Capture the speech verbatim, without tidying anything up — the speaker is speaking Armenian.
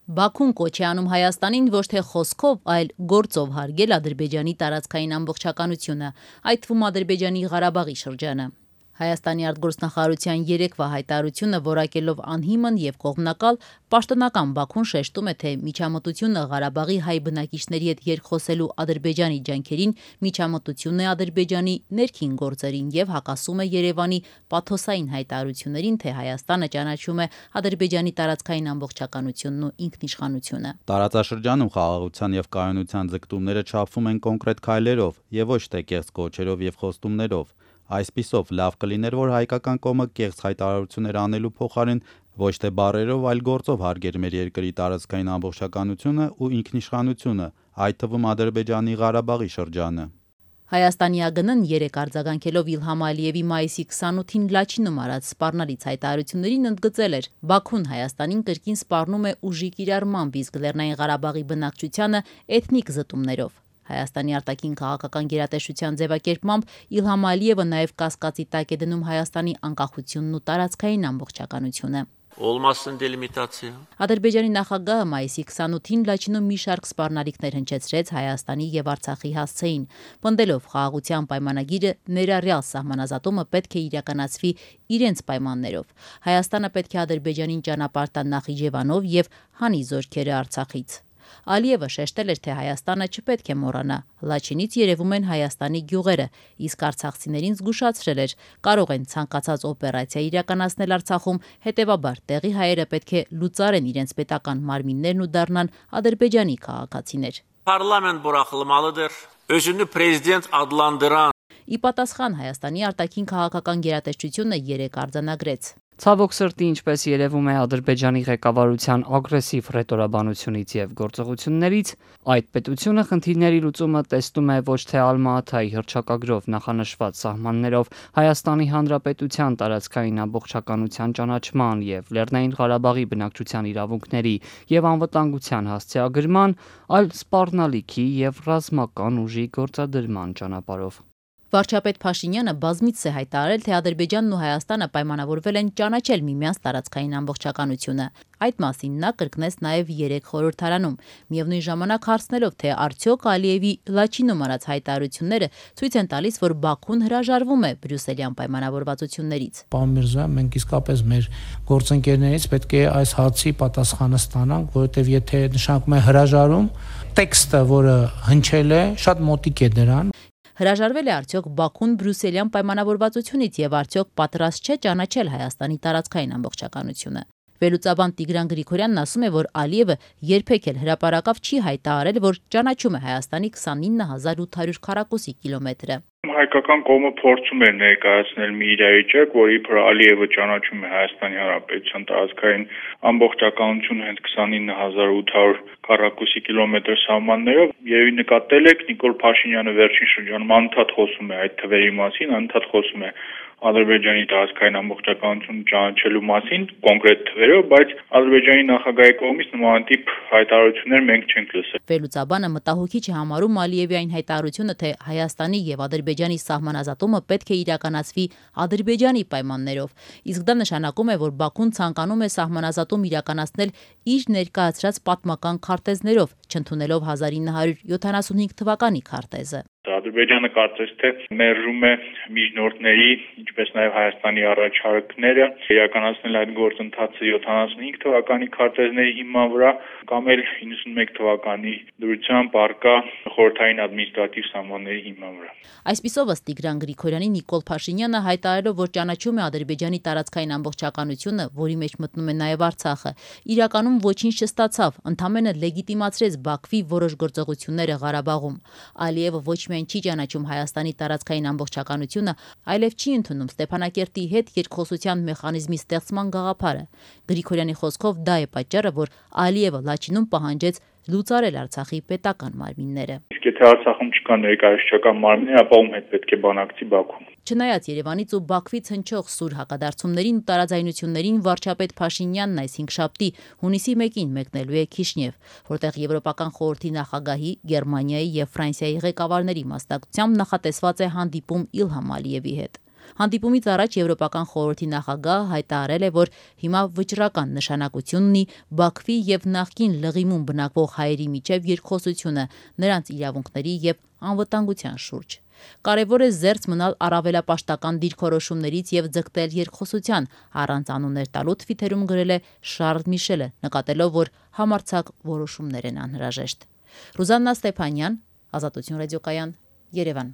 Բաքուն կոչ է անում Հայաստանին ոչ թե խոսքով, այլ գործով հարգել Ադրբեջանի տարածքային ամբողջականությունը, այդ թվում Ադրբեջանի Ղարաբաղի շրջանը։ Հայաստանի արտգործնախարարության երեկվա հայտարարությունը որակելով անհիմն եւ կողմնակալ, պաշտոնական Բաքուն շեշտում է, թե միջամտությունը Ղարաբաղի հայ բնակիչների հետ երկխոսելու Ադրբեջանի ջանքերին միջամտություն է Ադրբեջանի ներքին գործերին եւ հակասում է Երևանի պաթոսային հայտարարություններին, թե Հայաստանը ճանաչում է Ադրբեջանի տարածքային ամբողջականությունն ու ինքնիշխանությունը։ Տարածաշրջանում խաղաղության եւ կայունության ձգտումները չափվում են կոնկրետ քայլերով եւ ոչ թե կեղծ կոչերով եւ խոստումներով։ Այսպիսով լավ կլիներ, որ հայկական կողմը կեղծ հայտարարություններ անելու փոխարեն ոչ թե բառերով, այլ գործով հարգեր մեր երկրի տարածքային ամբողջականությունը ու ինքնիշխանությունը, այդ թվում Ադրբեջանի Ղարաբաղի շրջանը։ Հայաստանի ԱԳՆ-ն երեք արձագանքելով Իլհամ Ալիևի մայիսի քսանութին Լաչինում արած սպառնալից հայտարարություններին ընդգծել էր. Բաքուն Հայաստանին կրկին սպառնում է ուժի կիրառմամբ, իսկ Լեռնային Ղարաբաղի բնակչությանը էթնիկ զտումներով։ Հայաստանի արտաքին քաղաքական գերատեսչության ձևակերպմամբ Իլհամ Ալիևը նաև կասկածի տակ է դնում Հայաստանի անկախությունն ու տարածքային ամբողջականությունը։ Ադրբեջանի նախագահը մայիսի քսանութին Լաչինում մի շարք սպառնալիքներ հնչեցրեց Հայաստանի եւ Արցախի հասցեին, պնդելով խաղաղության պայմանագիրը ներառյալ սահմանազատումը պետք է իրականացվի իրենց պայմաններով։ Հայաստանը պետք է Ադրբեջանին ճանապարհ տա Նախիջևանով եւ հանի զորքերը Արցախից։ Ալիևը շեշտել էր, թե Հայաստանը չպետք է մոռանա։ Լաչինից երևում են Հայաստանի գյուղերը, իսկ արցախցիներին զգուշացրել էր, կարող են ցանկացած օպերացիա իրականացնել Արցախում, հետևաբար տեղի հայերը պետք է լուծարեն իրենց պետական մարմիններն ու դառնան Ադրբեջանի քաղաքացիներ։ Parlament buraxılmalıdır. Özünü prezident adlandıran. Ի պատասխան Հայաստանի արտաքին քաղաքական գերատեսչությունը երեք արձանագրեց. Ցավոք սրտի, ինչպես երևում է Ադրբեջանի ղեկավարության ագրեսիվ ռետորաբանությունից եւ գործողություններից, այդ պետությունը խնդիրների լուծումը տեսնում է ոչ թե Ալմա-Աթայի հռչակագրով նախանշված սահմաններով Հայաստանի Հանրապետության տարածքային ամբողջականության ճանաչման եւ Լեռնային Ղարաբաղի բնակչության իրավունքների եւ անվտանգության հասցեագրման, այլ սպառնալիքի եւ ռազմական ուժի գործադրման ճանապարհով։ Վարչապետ Փաշինյանը բազմիցս է հայտարարել, թե Ադրբեջանն ու Հայաստանը պայմանավորվել են ճանաչել միմյանց տարածքային ամբողջականությունը։ Այդ մասին նա կրկնեց նաև երեք խորհրդարանում, միևնույն ժամանակ հարցնելով, թե արդյոք Ալիևի Լաչինում արած հայտարարությունները ցույց են տալիս, որ Բաքուն հրաժարվում է բրյուսելյան պայմանավորվածություններից։ Պարոն Միրզոյան, մենք իսկապես մեր գործընկերներից պետք է այս հարցի պատասխանը ստանանք, որովհետև եթե նշանակում է հրաժարում, տեքստը, որը հնչել է, շատ մոտիկ է դրան։ Հրաժարվել է արդյոք Բաքուն բրյուսելյան պայմանավորվածությունից եւ արդյոք պատրաստ չէ ճանաչել Հայաստանի տարածքային ամբողջականությունը։ Վերլուծաբան Տիգրան Գրիգորյանն ասում է, որ Ալիևը երբեք էլ հրապարակավ չի հայտարարել, որ ճանաչում է Հայաստանի քսանինը հազար ութ հարյուր քառակուսի կիլոմետրը։ Հայկական կողմը փորձում է ներկայացնել մի իրավիճակ, որի վրա Ալիևը ճանաչում է Հայաստանի Հանրապետության տարածքային ամբողջականությունը հենց քսանինը հազար ութ հարյուր քառակուսի կիլոմետր սահմաններով, եւ նկատել եք Նիկոլ Փաշինյանը վերջին շրջանում անընդհատ խոսում է այդ թվերի մասին, անընդհատ խոսում է Ադրբեջանի տարածքային ամբողջականությունը ճանաչելու մասին կոնկրետ թվերով, բայց Ադրբեջանի նախագահի կողմից նմանատիպ հայտարարություններ մենք չենք լսել։ Վերլուծաբանը մտահոգիչ է համարում Ալիևի այն հայտարարությունը, թե Հայաստանի եւ Ադրբեջանի սահմանազատումը պետք է իրականացվի Ադրբեջանի պայմաններով, իսկ դա նշանակում է, որ Բաքուն ցանկանում է սահմանազատում իրականացնել իր ներկայացրած պատմական քարտեզներով, չընդունելով հազար ինը հարյուր յոթանասունհինգ թվականի քարտեզը։ Ադրբեջանը կարծես թե մերժում է միջնորդների, ինչպես նաև Հայաստանի առաջարկները իրականացնել այդ գործընթացը յոթանասունհինգ թվականի քարտեզների հիման վրա կամ էլ իննսունմեկ թվականի դրությամբ արկա խորհրդային ադմինիստրատիվ սահմանների հիման վրա։ Այսպիսով ըստ Տիգրան Գրիգորյանի Նիկոլ Փաշինյանը հայտարարելով, որ ճանաչում է Ադրբեջանի տարածքային ամբողջականությունը, որի մեջ մտնում է նաև Արցախը, իրականում ոչինչ չստացավ, ընդամենը լեգիտիմացրեց Բաքվի որոշ գործողությունները Ղարաբաղում։ Ալիևը ոչ միայն չի ճանաչում Հայաստանի տարածքային ամբողջականությունը, այլև չի ընդունում Ստեփանակերտի հետ երկխոսության մեխանիզմի ստեղծման գաղափարը։ Գրիգորյանի խոսքով դա է պատճառը, որ Ալիևը Լաչինում պահանջեց լուծարել Արցախի պետական մարմինները։ Իսկ եթե Արցախում չկա ներկայացուցչական մարմիններ, ապա ում հետ պետք է բանակցի Բաքվում։ Չնայած Երևանից ու Բաքվից հնչող սուր հակադարձումներին ու տարաձայնություններին վարչապետ Փաշինյանն այս հինգշաբթի հունիսի մեկին մեկնելու է Քիշնև, որտեղ Եվրոպական խորհրդի նախագահի, Գերմանիայի եւ Ֆրանսիայի ղեկավարների մասնակցությամբ նախատեսված է հանդիպում Իլհամ Ալիևի հետ։ Հանդիպումից առաջ Եվրոպական խորհրդի նախագահը հայտարարել է, որ հիմա վճռական նշանակություն ունի Բաքվի եւ նախկին լղիմում բնակվող հայերի միջև երկխոսությունը նրանց իրավունքների եւ անվտանգության շուրջ։ Կարևոր է զերծ մնալ առավելապաշտական դիրքորոշումներից եւ ձգտել երկխոսության, առանց անուններ տալու թվիթերում գրել է Շարլ Միշելը, նկատելով, որ համարձակ որոշումներ են անհրաժեշտ։ Ռուզաննա Ստեփանյան, Ազատություն ռադիոկայան, Երևան։